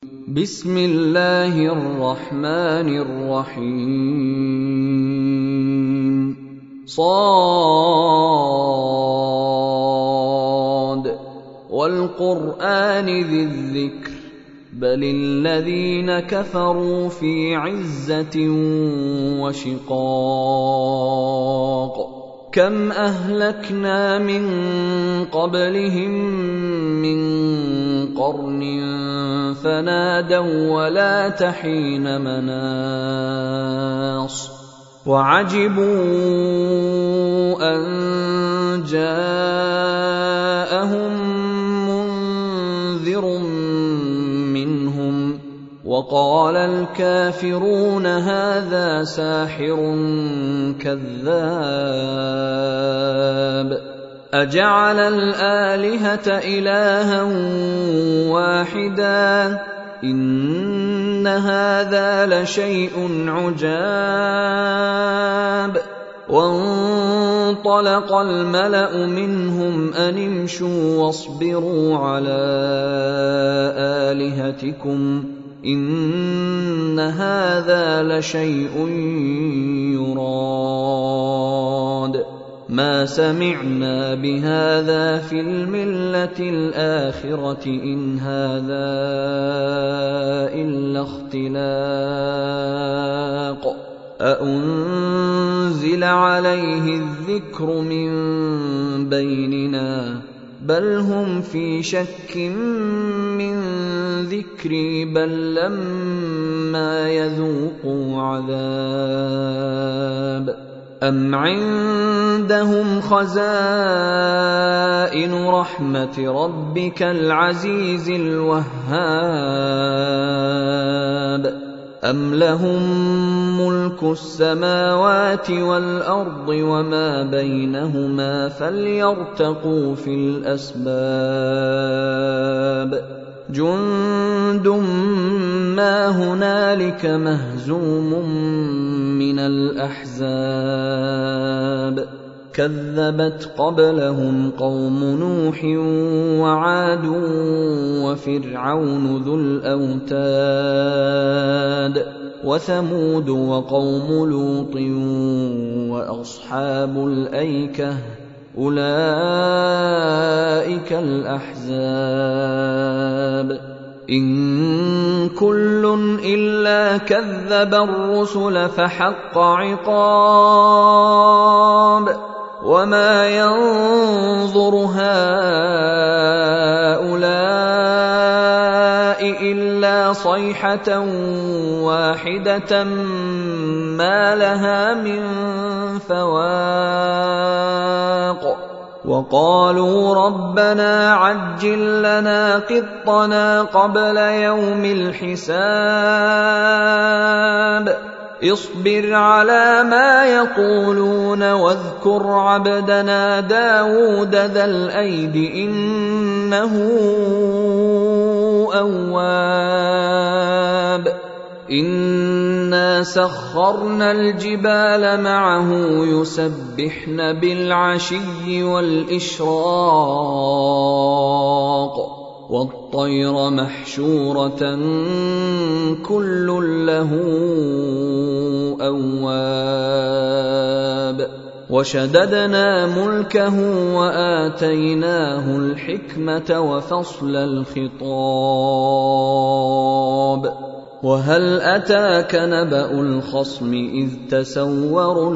بسم الله الرحمن الرحيم صاد والقرآن ذي الذكر بل الذين كفروا في عزة وشقاق كم أهلكنا من قبلهم من قرن فنادوا ولا تحين مناص وعجبوا أن جاءهم منذر منهم وقال الكافرون هذا ساحر كذاب أجعل الآلهة إلها واحدا إن هذا لشيء عجاب وانطلق الملأ منهم أن امشوا واصبروا على آلهتكم إن هذا لشيء يراد ما سمعنا بهذا في الملة الآخرة إن هذا إلا اختلاق أأنزل عليه الذكر من بيننا بل هم في شك من ذكري بل لما يذوقوا عذاب أم عندهم خزائن رحمة ربك العزيز الوهاب أم لهم ملك السماوات والأرض وما بينهما فليرتقوا في الأسباب جند ما هنالك مهزوم من الأحزاب كذبت قبلهم قوم نوح وعاد وفرعون ذو الأوتاد وثمود وقوم لوط وأصحاب الأيكة أولئك الأحزاب إن كل إلا كذب الرسل فحق عقاب وما ينظر هؤلاء إلا صيحة واحدة ما لها من فواق وقالوا ربنا عجل لنا قطنا قبل يوم الحساب اصبر على ما يقولون واذكر عبدنا داود ذا الأيد إنه أواب إنا سخرنا الجبال معه يسبحن بالعشي والإشراق والطير محشورة كل له أواب وشددنا ملكه وآتيناه الحكمة وفصل الخطاب وهل أتاك نبأ الخصم إذ تسوروا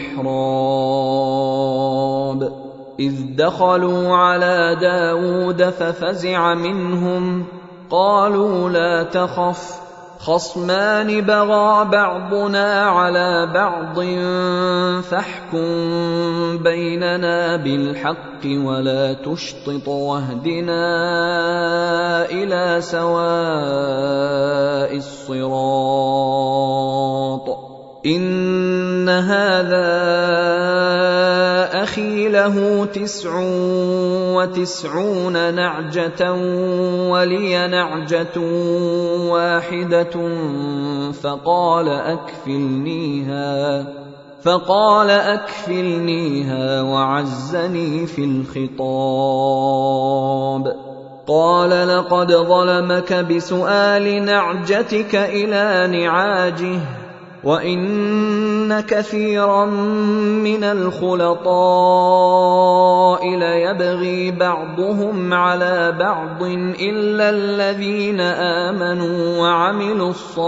المحراب إذ دخلوا على داود ففزع منهم قالوا لا تخف خصمان بغى بعضنا على بعض فاحكم بيننا بالحق ولا تشطط واهدنا إلى سواء الصراط إن هذا أخي له 99 نعجة ولي نعجة واحدة فقال أكفلنيها وعزني في الخطاب قال لقد ظلمك بسؤال نعجتك إلى نعاجه وإن كثيرا من الخلطاء ليبغي بعضهم على بعض إلا الذين آمنوا وعملوا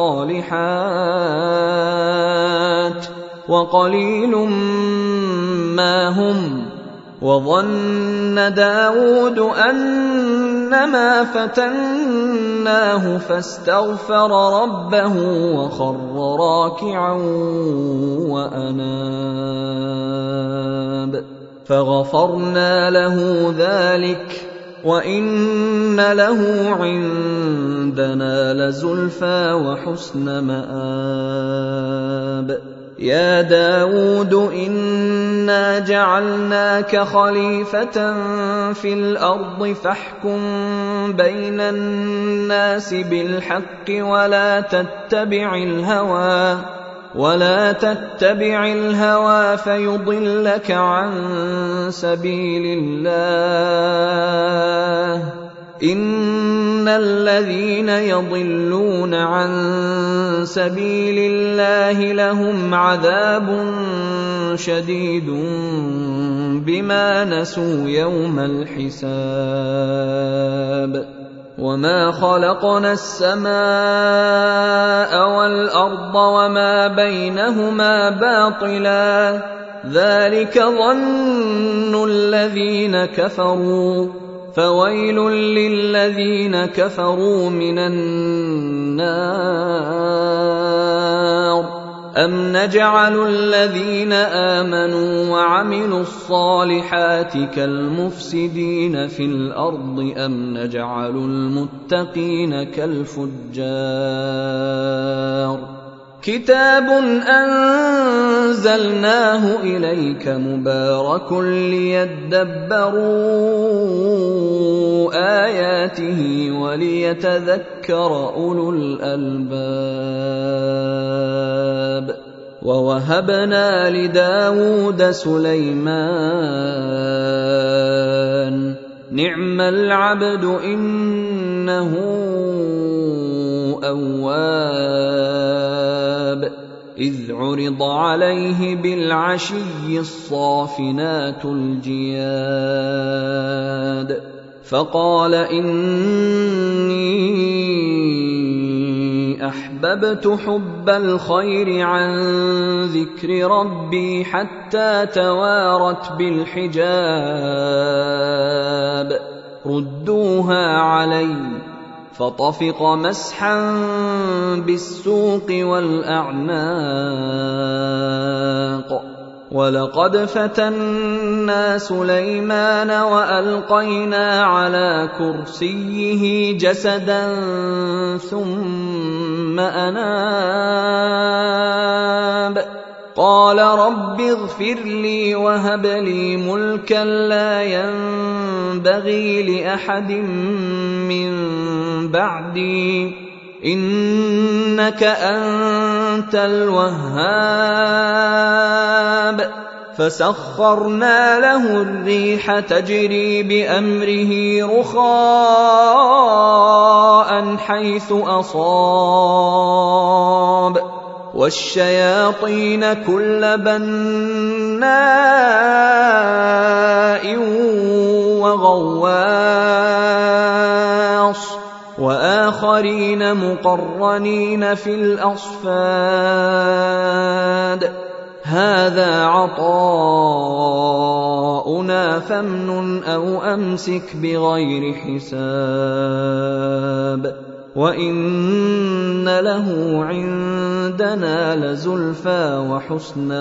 الصالحات وقليل ما هم. وظن داود أنما فتناه فاستغفر ربه وخر راكعا وأناب فغفرنا له ذلك وإن له عندنا لزلفى وحسن مآب. يا داود إنا جعلناك خليفة في الأرض فاحكم بين الناس بالحق ولا تتبع الهوى فيضلك عن سبيل الله. إن الذين يضلون عن سبيل الله لهم عذاب شديد بما نسوا يوم الحساب. وما خلقنا السماء والأرض وما بينهما باطلا ذلك ظن الذين كفروا فويل للذين كفروا من النار. أم نجعل الذين آمنوا وعملوا الصالحات كالمفسدين في الأرض أم نجعل المتقين كالفجار. كتاب أنزلناه إليك مبارك ليدبروا آياته وليتذكر أولو الألباب. ووهبنا لداود سليمان نعم العبد إنه أواب. إذ عرض عليه بالعشي الصافنات الجياد فقال إني أحببت حب الخير عن ذكر ربي حتى توارت بالحجاب ردوها علي فطفق مسحا بالسوق والأعناق. ولقد فتنا سليمان وألقينا على كرسيه جسدا ثم أناب قال رب اغفر لي وهب لي ملكا لا ينبغي لأحد من بعدي إنك أنت الوهاب. فسخرنا له الريح تجري بأمره رخاء حيث أصاب والشياطين كل بناء وغواص وآخرين مقرنين في الأصفاد. هذا عطاؤنا فامنن أو أمسك بغير حساب وإن له عندنا لزلفى وحسن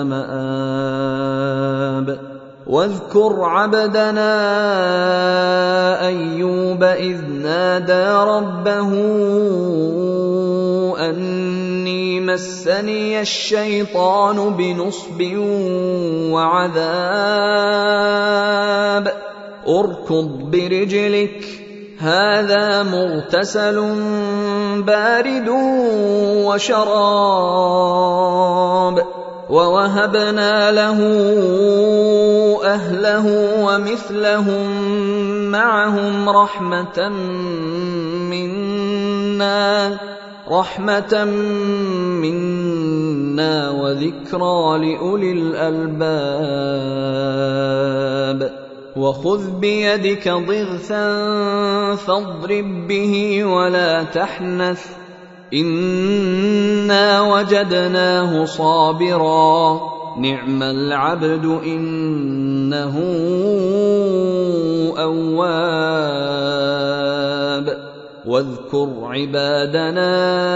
مآب. واذكر عبدنا أيوب إذ نادى ربه أني مسني الشيطان بنصب وعذاب اركض برجلك هذا مغتسل بارد وشراب ووهبنا له أهله ومثلهم معهم رحمة منا وذكرى لأولي الألباب وخذ بيدك ضغثا فاضرب به ولا تحنث إنا وجدناه صابرا نعم العبد إنه أواب واذكر عبادنا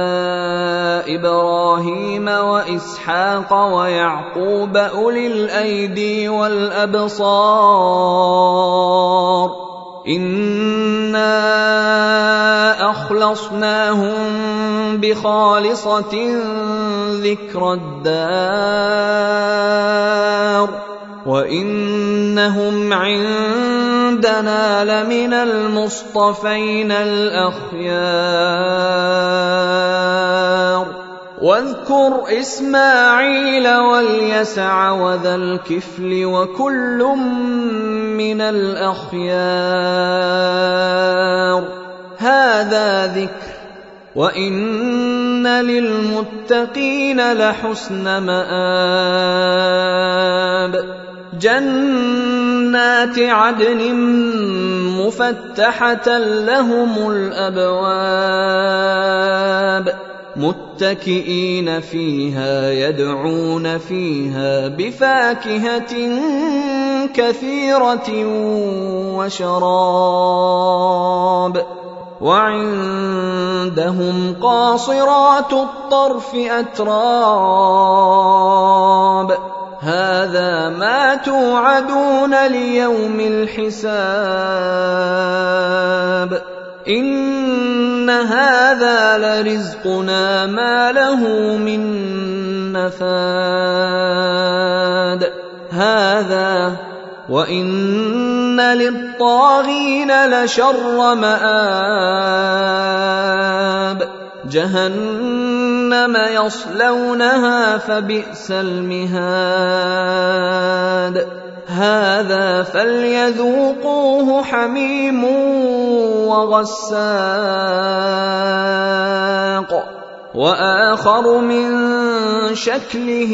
إبراهيم وإسحاق ويعقوب أولي الأيدي والأبصار إنا أخلصناهم بخالصة ذكر الدار وإنهم عندنا لمن المصطفين الأخيار واذكر إسماعيل واليسع وذا الكفل وكل من الأخيار هذا ذكر وإن للمتقين لحسن مآب جنات عدن مفتحة لهم الأبواب متكئين فيها يدعون فيها بفاكهة كثيرة وشراب وعندهم قاصرات الطرف أتراب هذا ما توعدون ليوم الحساب إن هذا لرزقنا ما له من نفاد هذا وإن للطاغين لشر مآب جهنم يصلونها فبئس المهاد هذا فليذوقوه حميم وغساق وآخر من شكله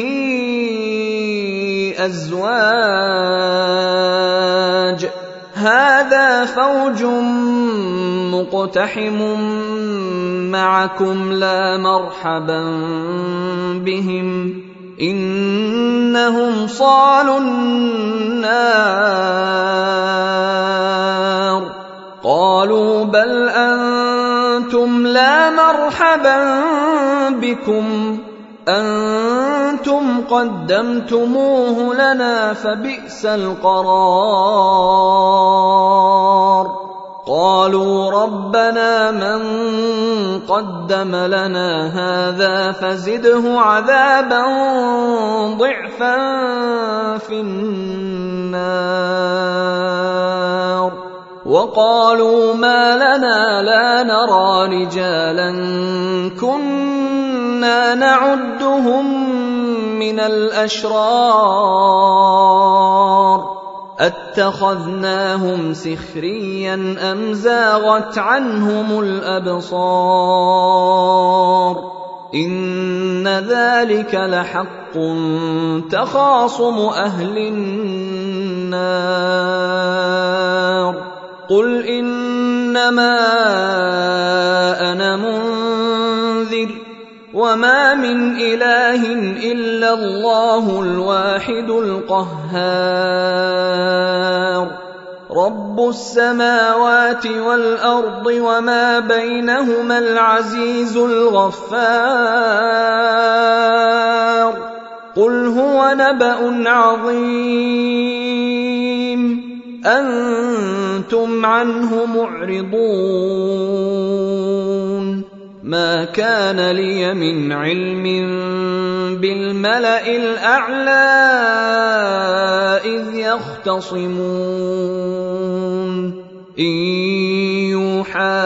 أزواج هذا فوج مقتحم معكم لا مرحبا بهم إنهم صالوا النار قالوا بل أنتم لا مرحبا بكم أنتم قدمتموه لنا فبئس القرار قالوا ربنا من قدم لنا هذا فزده عذابا ضعفا في النار وقالوا ما لنا لا نرى رجالا كنا نعدهم من الأشرار أتخذناهم سخريا أم زاغت عنهم الأبصار إن ذلك لحق تخاصم أهل النار قل إنما أنا منذر وما من إله إلا الله الواحد القهار رب السماوات والأرض وما بينهما العزيز الغفار قل هو نبأ عظيم أنتم عنه معرضون ما كان لي من علم بالملأ الأعلى إذ يختصمون إن يوحى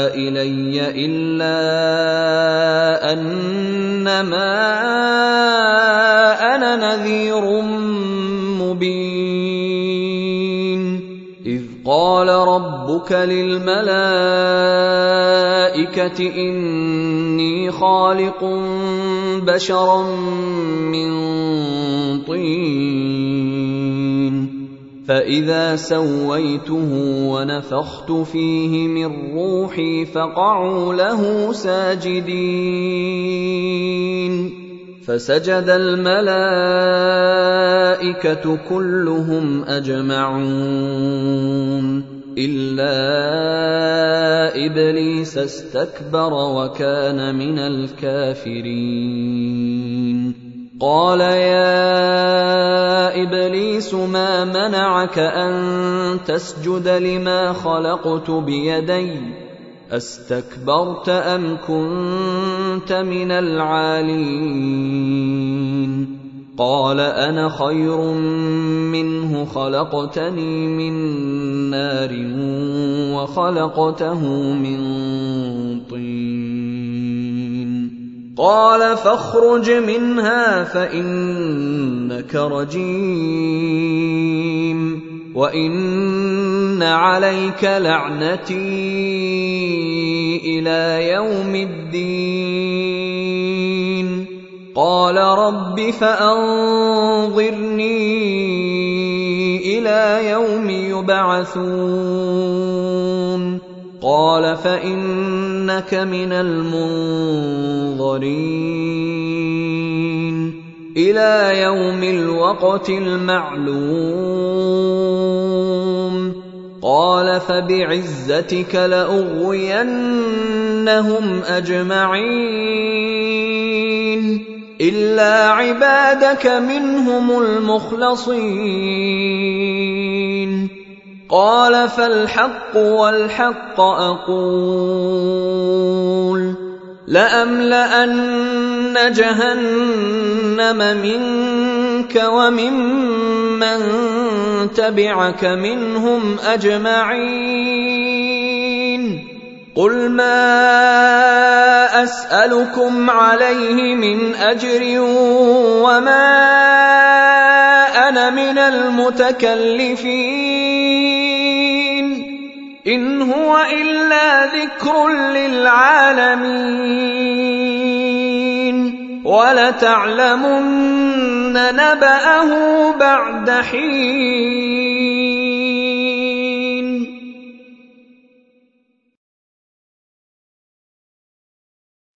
إلي إلا أنما ربك للملائكة إني خالق بشرا من طين فإذا سويته ونفخت فيه من روحي فقعوا له ساجدين فسجد الملائكة كلهم أجمعون إلا إبليس استكبر وكان من الكافرين قال يا إبليس ما منعك أن تسجد لما خلقت بيدي أستكبرت أم كنت من العالين قال أنا خير منه خلقتني من نار وخلقته من طين قال فاخرج منها فإنك رجيم وإن عليك لعنتي إلى يوم الدين قال رب فأنظرني إلى يوم يبعثون قال فإنك من المنظرين إلى يوم الوقت المعلوم قال فبعزتك لأغوينهم أجمعين إلا عبادك منهم المخلصين قال فالحق والحق أقول لأملأن جهنم منك وممن تبعك منهم أجمعين قل ما أسألكم عليه من أجر وما أنا من المتكلفين إن هو إلا ذكر للعالمين ولتعلمن نبأه بعد حين